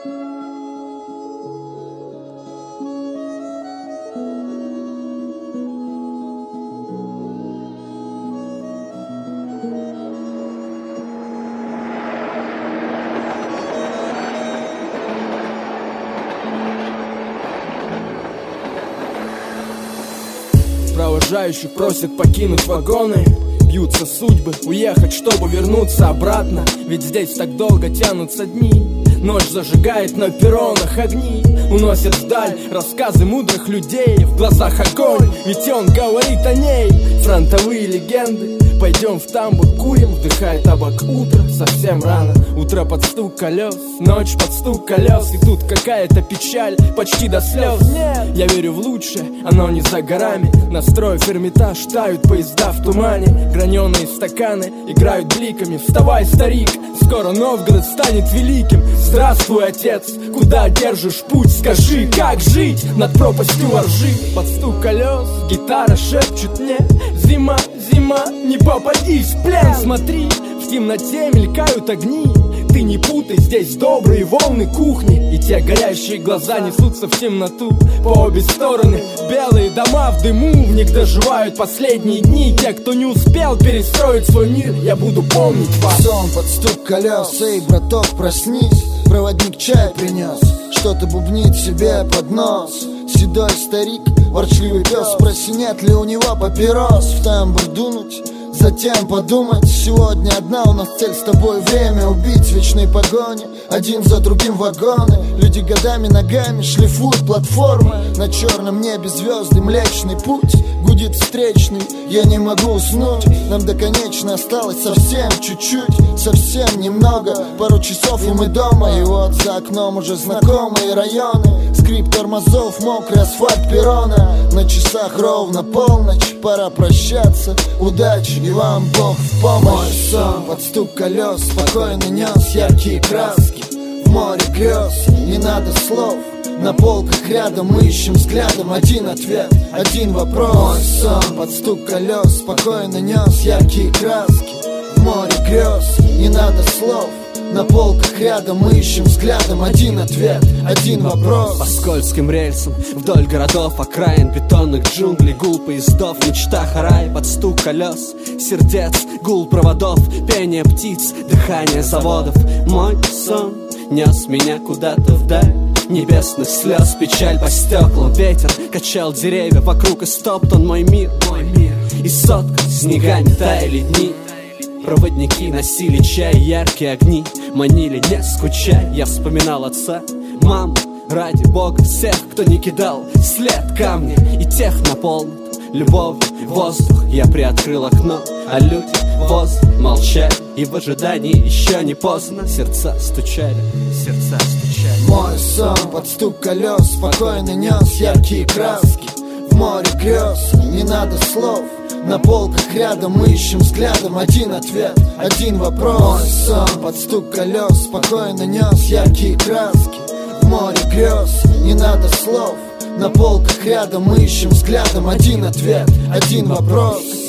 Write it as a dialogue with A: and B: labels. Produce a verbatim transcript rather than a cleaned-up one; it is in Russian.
A: Провожающих просят покинуть вагоны. Бьются судьбы, уехать, чтобы вернуться обратно. Ведь здесь так долго тянутся дни. Ночь зажигает на перронах огни. Уносит вдаль рассказы мудрых людей. В глазах огонь, ведь он говорит о ней. Фронтовые легенды. Пойдем в тамбур, курим, вдыхая табак. Утро совсем рано. Утро под стук колес, ночь под стук колес. И тут какая-то печаль, почти до слез. Я верю в лучшее, оно не за горами. Настроив Эрмитаж, тают поезда в тумане. Граненые стаканы играют бликами. Вставай, старик, скоро Новгород станет великим. Здравствуй, отец, куда держишь путь? Скажи, как жить над пропастью воржи? Под стук колес гитара шепчет мне: зима, зима, не попади в плен. Смотри, в темноте мелькают огни. Ты не путай, здесь добрые волны кухни. И те горящие глаза несутся в темноту. По обе стороны белые дома в дыму. В них доживают последние дни. Те, кто не успел перестроить свой мир, я буду помнить вас.
B: Сон под стук колес, эй, браток, проснись. Проводник чай принес, что-то бубнит себе под нос. Седой старик, ворчливый пес, спроси, нет ли у него папирос. В тамбур дунуть, затем подумать. Сегодня одна у нас цель с тобой, время убить в вечной погоне. Один за другим вагоны. Люди годами ногами шлифуют платформы. На черном небе звезды, Млечный Путь. Гудит встречный, я не могу уснуть. Нам до конечной осталось совсем чуть-чуть, совсем немного. Пару часов и мы дома. И вот за окном уже знакомые районы. Скрип тормозов, мокрый асфальт перрона. На часах ровно полночь, пора прощаться. Удачи и вам Бог в помощь. Мой сон под стук колес спокойно нес яркие краски. В море грез, не надо слов. На полках рядом мы ищем взглядом один ответ, один вопрос. Мой сон под стук колес спокойно нес яркие краски. В море грез, не надо слов. На полках рядом мы ищем взглядом один ответ, один вопрос.
C: По скользким рельсам, вдоль городов, окраин, бетонных джунглей. Гул поездов, мечта рай под стук колес. Сердец, гул проводов, пение птиц, дыхание заводов. Мой сон нес меня куда-то вдаль небесных слез, печаль по стеклам. Ветер качал деревья, вокруг истоптан мой мир, мой мир. И соткан снегами таяли дни. Проводники носили чай, яркие огни манили, не скучай. Я вспоминал отца, маму, ради Бога, всех, кто не кидал след камня. И тех наполнит любовь, воздух. Я приоткрыл окно, а люди возле молчали. И в ожидании еще не поздно сердца стучали, сердца стучали.
B: Мой сон под стук колес спокойно нес яркие краски. В море грез, не надо слов. На полках рядом мы ищем взглядом один ответ, один вопрос. Мой сон под стук колес спокойно нес яркие краски. В море грез, не надо слов. На полках рядом мы ищем взглядом один ответ, один вопрос.